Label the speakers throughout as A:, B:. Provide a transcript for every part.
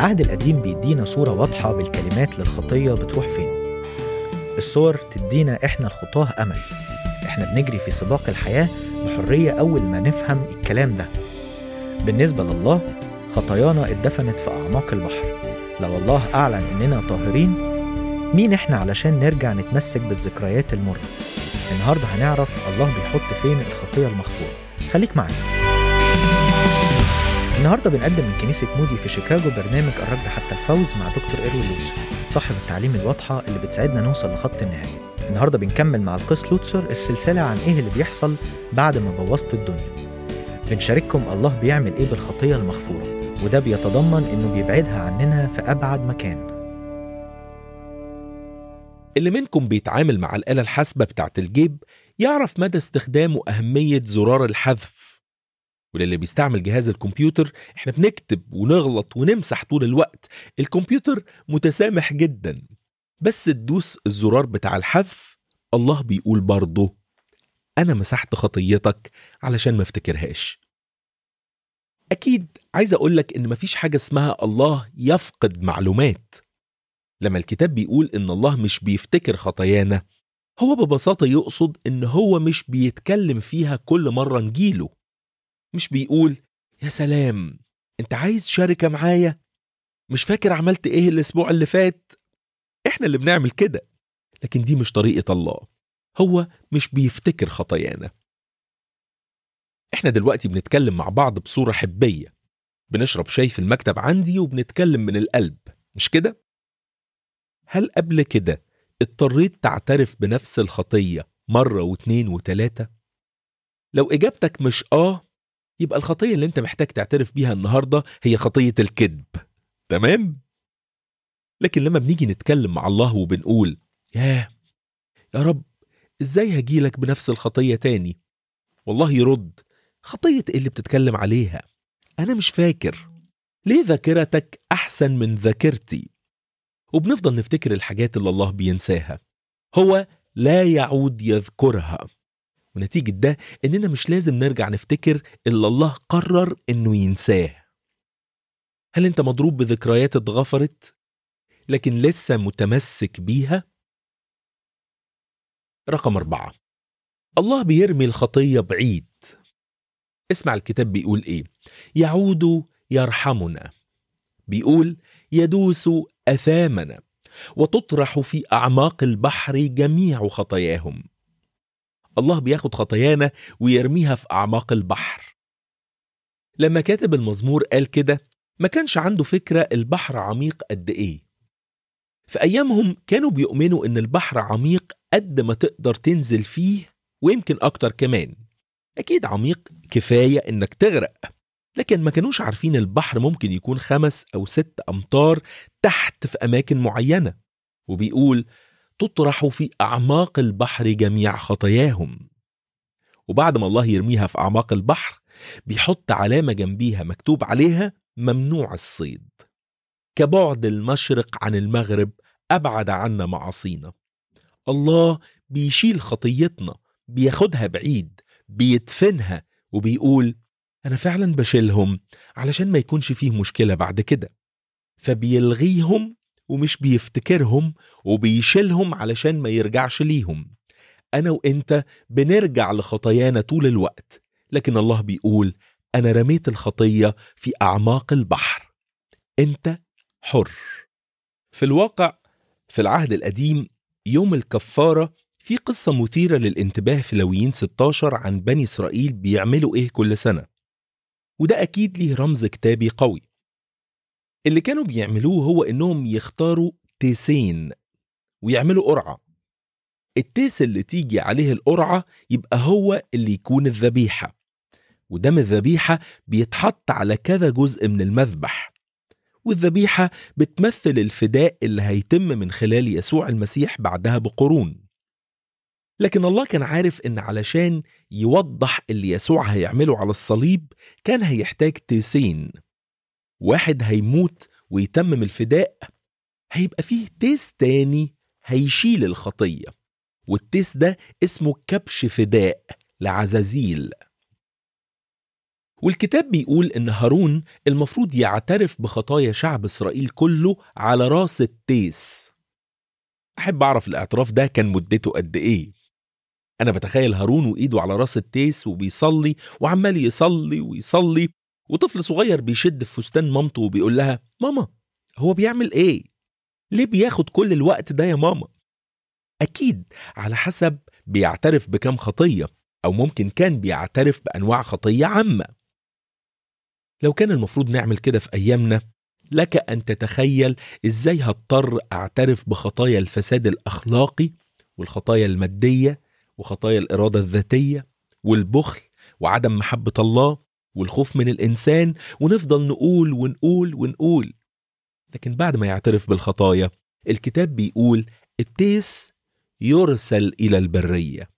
A: العهد القديم بيدينا صورة واضحة بالكلمات للخطية بتروح فين. الصور تدينا إحنا الخطاه أمل. إحنا بنجري في سباق الحياة بحرية أول ما نفهم الكلام ده. بالنسبة لله خطايانا اتدفنت في أعماق البحر. لو الله أعلن إننا طاهرين، مين إحنا علشان نرجع نتمسك بالذكريات المرة؟ النهاردة هنعرف الله بيحط فين الخطية المغفورة. خليك معانا. النهاردة بنقدم من كنيسة مودي في شيكاغو برنامج الركض حتى الفوز مع دكتور إيروين لوتسر، صاحب التعليم الواضحة اللي بتساعدنا نوصل لخط النهاية. النهاردة بنكمل مع القس لوتسر السلسلة عن إيه اللي بيحصل بعد ما بوظت الدنيا. بنشارككم الله بيعمل إيه بالخطية المغفورة، وده بيتضمن إنه بيبعدها عننا في أبعد مكان.
B: اللي منكم بيتعامل مع الآلة الحاسبة بتاعت الجيب يعرف مدى استخدام وأهمية زرار الحذف. وللي بيستعمل جهاز الكمبيوتر، احنا بنكتب ونغلط ونمسح طول الوقت. الكمبيوتر متسامح جدا، بس تدوس الزرار بتاع الحذف، الله بيقول برضه أنا مسحت خطيتك علشان ما افتكرهاش. أكيد عايز أقولك إن مفيش حاجة اسمها الله يفقد معلومات. لما الكتاب بيقول إن الله مش بيفتكر خطايانا، هو ببساطة يقصد إن هو مش بيتكلم فيها كل مرة نجيله. مش بيقول يا سلام انت عايز شركة معايا، مش فاكر عملت ايه الاسبوع اللي فات. احنا اللي بنعمل كده، لكن دي مش طريقة الله. هو مش بيفتكر خطايانا. احنا دلوقتي بنتكلم مع بعض بصورة حبية، بنشرب شاي في المكتب عندي وبنتكلم من القلب، مش كده؟ هل قبل كده اضطريت تعترف بنفس الخطية مرة واثنين وثلاثة؟ لو اجابتك مش يبقى الخطية اللي انت محتاج تعترف بيها النهاردة هي خطية الكذب. تمام؟ لكن لما بنيجي نتكلم مع الله وبنقول يا رب ازاي هجيلك بنفس الخطية تاني، والله يرد خطية ايه اللي بتتكلم عليها؟ انا مش فاكر. ليه ذاكرتك احسن من ذاكرتي؟ وبنفضل نفتكر الحاجات اللي الله بينساها. هو لا يعود يذكرها، ونتيجة ده إننا مش لازم نرجع نفتكر إلا الله قرر إنه ينساه. هل أنت مضروب بذكريات اتغفرت لكن لسه متمسك بيها؟ رقم 4، الله بيرمي الخطية بعيد. اسمع الكتاب بيقول إيه؟ يعود يرحمنا. بيقول يدوس أثامنا وتطرح في أعماق البحر جميع خطاياهم. الله بياخد خطايانا ويرميها في أعماق البحر. لما كاتب المزمور قال كده، ما كانش عنده فكرة البحر عميق قد إيه. في أيامهم كانوا بيؤمنوا إن البحر عميق قد ما تقدر تنزل فيه، ويمكن أكتر كمان. أكيد عميق كفاية إنك تغرق، لكن ما كانوش عارفين البحر ممكن يكون 5 أو 6 أمتار تحت في أماكن معينة. وبيقول تطرح في أعماق البحر جميع خطاياهم. وبعد ما الله يرميها في أعماق البحر، بيحط علامة جنبيها مكتوب عليها ممنوع الصيد. كبعد المشرق عن المغرب أبعد عنا معاصينا. الله بيشيل خطيتنا، بياخدها بعيد، بيدفنها، وبيقول أنا فعلا بشيلهم علشان ما يكونش فيه مشكلة بعد كده. فبيلغيهم ومش بيفتكرهم، وبيشيلهم علشان ما يرجعش ليهم. أنا وإنت بنرجع لخطايانا طول الوقت، لكن الله بيقول أنا رميت الخطية في أعماق البحر، أنت حر. في الواقع في العهد القديم يوم الكفارة في قصة مثيرة للانتباه في لاويين 16 عن بني إسرائيل بيعملوا إيه كل سنة، وده أكيد ليه رمز كتابي قوي. اللي كانوا بيعملوه هو إنهم يختاروا تيسين ويعملوا قرعة. التيس اللي تيجي عليه القرعة يبقى هو اللي يكون الذبيحة، ودم الذبيحة بيتحط على كذا جزء من المذبح، والذبيحة بتمثل الفداء اللي هيتم من خلال يسوع المسيح بعدها بقرون. لكن الله كان عارف إن علشان يوضح اللي يسوع هيعمله على الصليب كان هيحتاج تيسين. واحد هيموت ويتمم الفداء، هيبقى فيه تيس تاني هيشيل الخطية، والتيس ده اسمه كبش فداء لعزازيل. والكتاب بيقول إن هارون المفروض يعترف بخطايا شعب إسرائيل كله على راس التيس. أحب أعرف الاعتراف ده كان مدته قد إيه. أنا بتخيل هارون وإيده على راس التيس وبيصلي وعمال يصلي ويصلي، وطفل صغير بيشد في فستان مامته وبيقول لها: ماما، هو بيعمل إيه؟ ليه بياخد كل الوقت ده يا ماما؟ أكيد على حسب بيعترف بكم خطية، أو ممكن كان بيعترف بأنواع خطية عامة. لو كان المفروض نعمل كده في أيامنا، لك أن تتخيل إزاي هضطر أعترف بخطايا الفساد الأخلاقي والخطايا المادية وخطايا الإرادة الذاتية والبخل وعدم محبة الله والخوف من الإنسان، ونفضل نقول ونقول ونقول. لكن بعد ما يعترف بالخطايا، الكتاب بيقول التيس يرسل إلى البرية.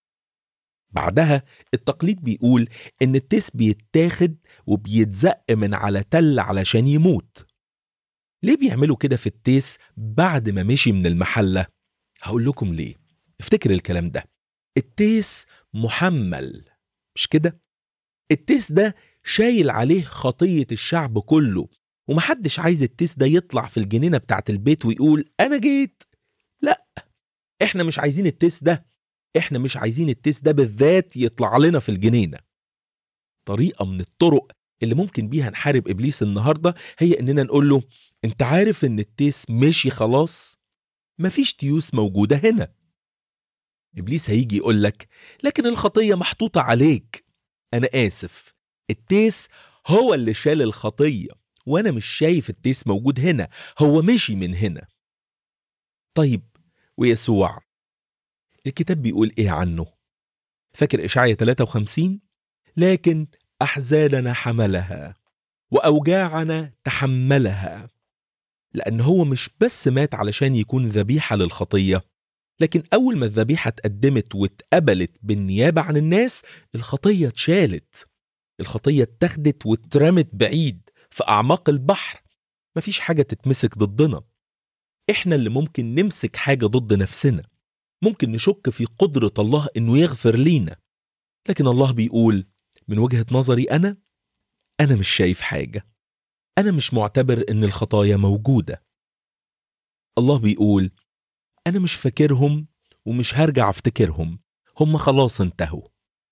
B: بعدها التقليد بيقول إن التيس بيتاخد وبيتزق من على تل علشان يموت. ليه بيعملوا كده في التيس بعد ما مشي من المحلة؟ هقول لكم ليه. افتكر الكلام ده. التيس محمل، مش كده؟ التيس ده شايل عليه خطية الشعب كله، ومحدش عايز التيس ده يطلع في الجنينة بتاعت البيت ويقول أنا جيت. لا، احنا مش عايزين التيس ده. احنا مش عايزين التيس ده بالذات يطلع لنا في الجنينة. طريقة من الطرق اللي ممكن بيها نحارب إبليس النهاردة هي إننا نقول له: انت عارف إن التيس مشي خلاص؟ مفيش تيوس موجودة هنا. إبليس هيجي يقول لك: لكن الخطية محطوطة عليك. أنا آسف، التيس هو اللي شال الخطية، وأنا مش شايف التيس موجود هنا، هو مشي من هنا. طيب، ويسوع الكتاب بيقول إيه عنه؟ فاكر إشعياء 53؟ لكن أحزاننا حملها وأوجاعنا تحملها. لأن هو مش بس مات علشان يكون ذبيحة للخطية، لكن أول ما الذبيحة اتقدمت واتقبلت بالنيابة عن الناس، الخطية اتشالت. الخطية اتخدت واترمت بعيد في أعماق البحر. مفيش حاجة تتمسك ضدنا. إحنا اللي ممكن نمسك حاجة ضد نفسنا، ممكن نشك في قدرة الله إنه يغفر لينا. لكن الله بيقول: من وجهة نظري أنا مش شايف حاجة. أنا مش معتبر إن الخطايا موجودة. الله بيقول: أنا مش فاكرهم ومش هرجع افتكرهم، هم خلاص انتهوا.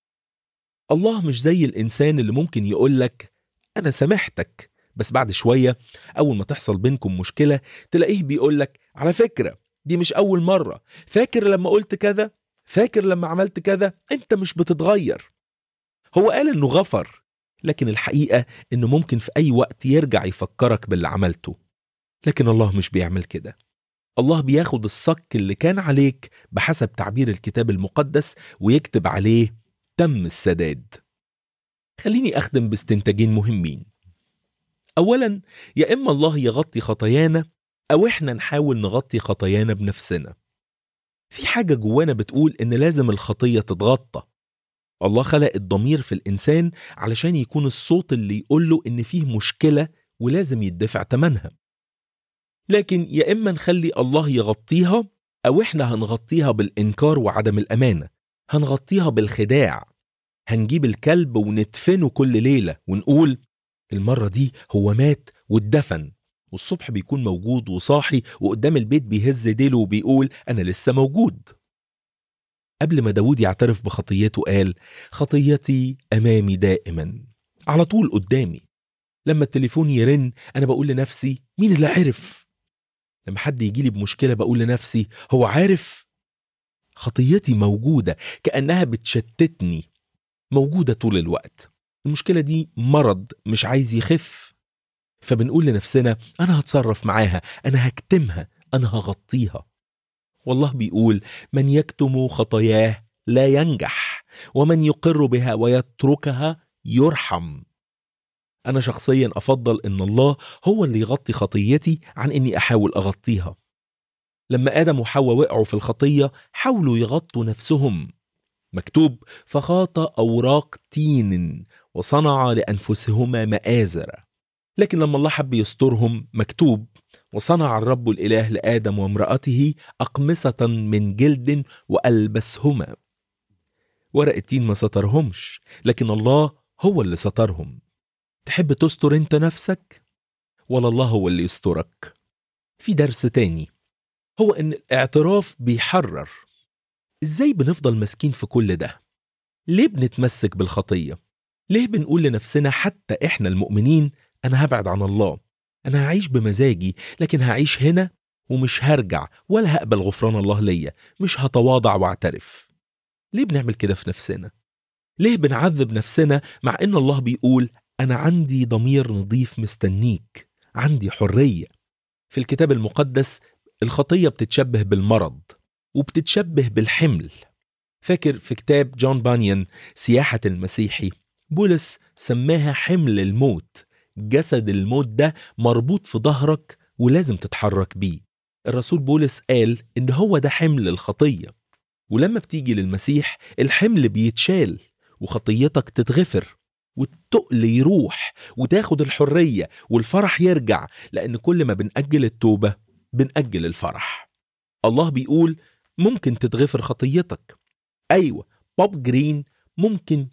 B: الله مش زي الإنسان اللي ممكن يقولك أنا سامحتك، بس بعد شوية أول ما تحصل بينكم مشكلة تلاقيه بيقولك: على فكرة دي مش أول مرة، فاكر لما قلت كذا، فاكر لما عملت كذا، أنت مش بتتغير. هو قال إنه غفر، لكن الحقيقة إنه ممكن في أي وقت يرجع يفكرك باللي عملته. لكن الله مش بيعمل كده. الله بياخد الصك اللي كان عليك بحسب تعبير الكتاب المقدس ويكتب عليه تم السداد. خليني أخدم باستنتاجين مهمين. أولا، يا إما الله يغطي خطايانا أو إحنا نحاول نغطي خطايانا بنفسنا. في حاجة جوانا بتقول إن لازم الخطية تتغطى. الله خلق الضمير في الإنسان علشان يكون الصوت اللي يقوله إن فيه مشكلة ولازم يدفع تمنها. لكن يا إما نخلي الله يغطيها، أو إحنا هنغطيها بالإنكار وعدم الأمانة. هنغطيها بالخداع. هنجيب الكلب وندفنه كل ليلة ونقول المرة دي هو مات واتدفن، والصبح بيكون موجود وصاحي وقدام البيت بيهز ديله وبيقول أنا لسه موجود. قبل ما داود يعترف بخطيته قال: خطيتي أمامي دائما، على طول قدامي. لما التليفون يرن أنا بقول لنفسي مين اللي عرف؟ لما حد يجيلي بمشكلة بقول لنفسي هو عارف؟ خطيتي موجودة، كأنها بتشتتني، موجودة طول الوقت. المشكلة دي مرض مش عايز يخف، فبنقول لنفسنا أنا هتصرف معاها، أنا هكتمها، أنا هغطيها. والله بيقول: من يكتم خطاياه لا ينجح، ومن يقر بها ويتركها يرحم. أنا شخصيا أفضل إن الله هو اللي يغطي خطيتي عن إني أحاول أغطيها. لما آدم وحواء وقعوا في الخطية حاولوا يغطوا نفسهم. مكتوب: فخاط أوراق تين وصنع لأنفسهما مآزر. لكن لما الله حب يسترهم مكتوب: وصنع الرب الإله لآدم وامرأته أقمصة من جلد وألبسهما. ورق التين ما سترهمش، لكن الله هو اللي سترهم. تحب تستر انت نفسك ولا الله هو اللي يسترك؟ في درس تاني، هو ان الاعتراف بيحرر. ازاي بنفضل ماسكين في كل ده؟ ليه بنتمسك بالخطية؟ ليه بنقول لنفسنا حتى احنا المؤمنين انا هبعد عن الله، انا هعيش بمزاجي، لكن هعيش هنا ومش هرجع ولا هقبل غفران الله ليا، مش هتواضع واعترف؟ ليه بنعمل كده في نفسنا؟ ليه بنعذب نفسنا مع ان الله بيقول انا عندي ضمير نظيف مستنيك، عندي حرية؟ في الكتاب المقدس الخطية بتتشبه بالمرض وبتتشبه بالحمل. فاكر في كتاب جون بانيان سياحة المسيحي، بولس سماها حمل الموت. جسد الموت ده مربوط في ظهرك ولازم تتحرك بيه. الرسول بولس قال إن هو ده حمل الخطية، ولما بتيجي للمسيح الحمل بيتشال وخطيتك تتغفر والتقل يروح وتاخد الحرية والفرح يرجع، لأن كل ما بنأجل التوبة بنأجل الفرح. الله بيقول ممكن تتغفر خطيتك. أيوة، بوب جرين ممكن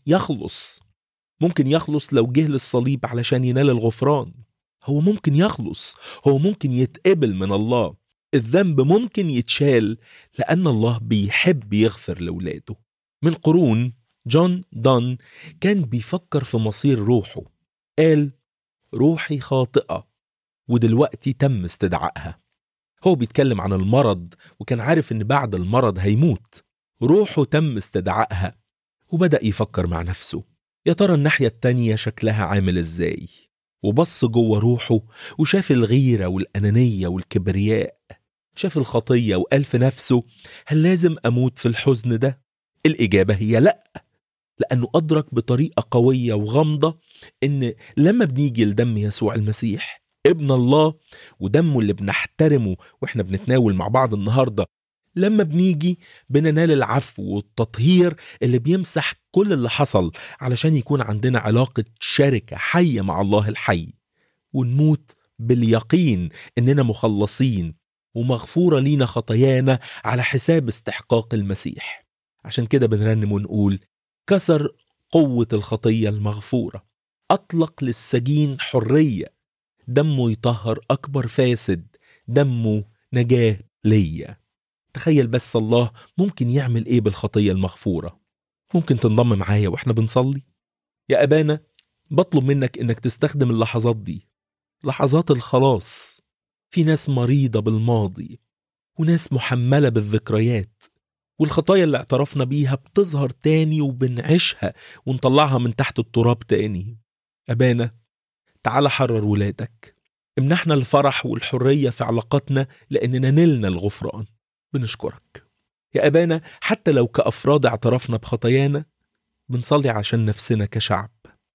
B: يخلص لو جه للصليب علشان ينال الغفران. هو ممكن يخلص، هو ممكن يتقبل من الله، الذنب ممكن يتشال لأن الله بيحب يغفر لولاده. من قرون جون دون كان بيفكر في مصير روحه، قال روحي خاطئة ودلوقتي تم استدعائها. هو بيتكلم عن المرض وكان عارف ان بعد المرض هيموت. روحه تم استدعائها وبدأ يفكر مع نفسه، يا ترى الناحية التانية شكلها عامل ازاي؟ وبص جوه روحه وشاف الغيرة والأنانية والكبرياء، شاف الخطية وقال في نفسه هل لازم أموت في الحزن ده؟ الإجابة هي لأ، لأنه أدرك بطريقة قوية وغامضة إن لما بنيجي لدم يسوع المسيح ابن الله ودمه اللي بنحترمه وإحنا بنتناول مع بعض النهاردة، لما بنيجي بننال العفو والتطهير اللي بيمسح كل اللي حصل علشان يكون عندنا علاقة شركة حية مع الله الحي، ونموت باليقين إننا مخلصين ومغفورة لينا خطايانا على حساب استحقاق المسيح. عشان كده بنرنم ونقول كسر قوة الخطية المغفورة، أطلق للسجين حرية، دمه يطهر أكبر فاسد، دمه نجاة ليا. تخيل بس الله ممكن يعمل إيه بالخطية المغفورة. ممكن تنضم معايا وإحنا بنصلي؟ يا أبانا، بطلب منك إنك تستخدم اللحظات دي، لحظات الخلاص. في ناس مريضة بالماضي وناس محملة بالذكريات، والخطايا اللي اعترفنا بيها بتظهر تاني وبنعيشها ونطلعها من تحت التراب تاني. أبانا، تعال حرر ولادك، امنحنا الفرح والحرية في علاقاتنا لأننا نلنا الغفران. بنشكرك يا أبانا، حتى لو كأفراد اعترفنا بخطايانا بنصلي عشان نفسنا كشعب.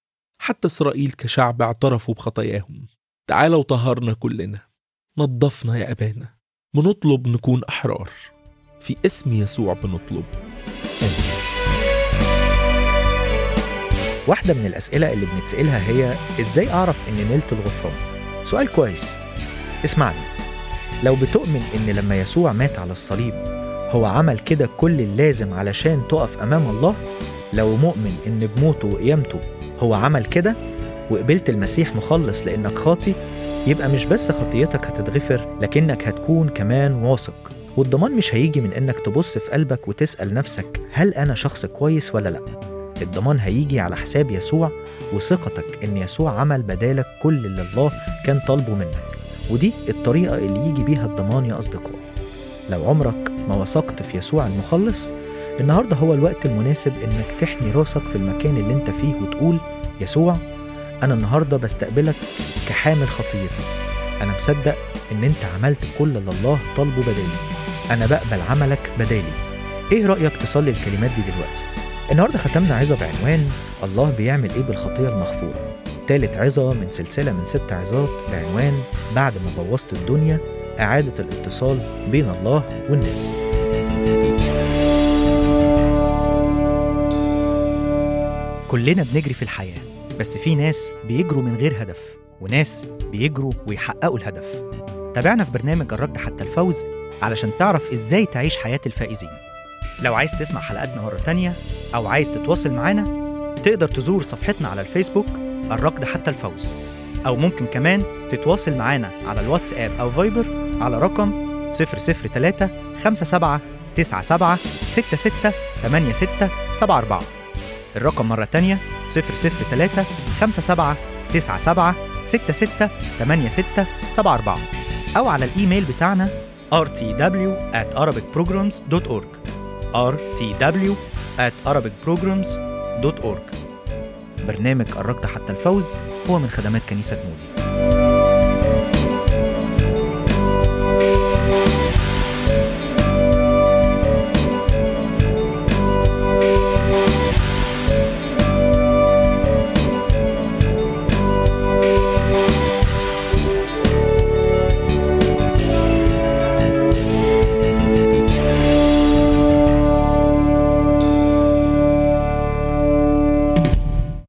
B: حتى إسرائيل كشعب اعترفوا بخطاياهم. تعال وطهرنا كلنا، نظفنا يا أبانا. بنطلب نكون أحرار، في اسم يسوع بنطلب، آمين.
A: واحدة من الأسئلة اللي بنتسألها هي إزاي أعرف إني نلت الغفران؟ سؤال كويس. اسمعني، لو بتؤمن إن لما يسوع مات على الصليب هو عمل كده كل اللازم علشان تقف أمام الله، لو مؤمن إن بموته وقيامته هو عمل كده وقبلت المسيح مخلص لأنك خاطي، يبقى مش بس خطيتك هتتغفر، لكنك هتكون كمان واثق. والضمان مش هيجي من إنك تبص في قلبك وتسأل نفسك هل أنا شخص كويس ولا لأ. الضمان هيجي على حساب يسوع وثقتك إن يسوع عمل بدالك كل اللي الله كان طالبه منك. ودي الطريقة اللي يجي بيها الضمان يا أصدقائي. لو عمرك ما وثقت في يسوع المخلص، النهاردة هو الوقت المناسب إنك تحني راسك في المكان اللي انت فيه وتقول يسوع، أنا النهاردة بستقبلك كحامل خطيتي. أنا مصدق إن أنت عملت كل اللي الله طالبه بدالي. أنا بقبل عملك بدالي. إيه رأيك تصلي الكلمات دي دلوقتي؟ النهاردة ختمنا عظة بعنوان الله بيعمل إيه بالخطية المغفورة، ثالث عظة من سلسلة من 6 عظات بعنوان بعد ما بوظت الدنيا، إعادة الاتصال بين الله والناس. كلنا بنجري في الحياة، بس في ناس بيجروا من غير هدف وناس بيجروا ويحققوا الهدف. تابعنا في برنامج الركض حتى الفوز علشان تعرف إزاي تعيش حياة الفائزين. لو عايز تسمع حلقاتنا مرة تانية أو عايز تتواصل معانا، تقدر تزور صفحتنا على الفيسبوك الركض حتى الفوز، أو ممكن كمان تتواصل معنا على الواتساب أو فايبر على رقم 003 57 97 66 86 74. الرقم مرة تانية 003 57 97 66 86 74، أو على الإيميل بتاعنا rtw@arabicprograms.org rtw@arabicprograms.org. برنامج الركض حتى الفوز هو من خدمات كنيسة مودي.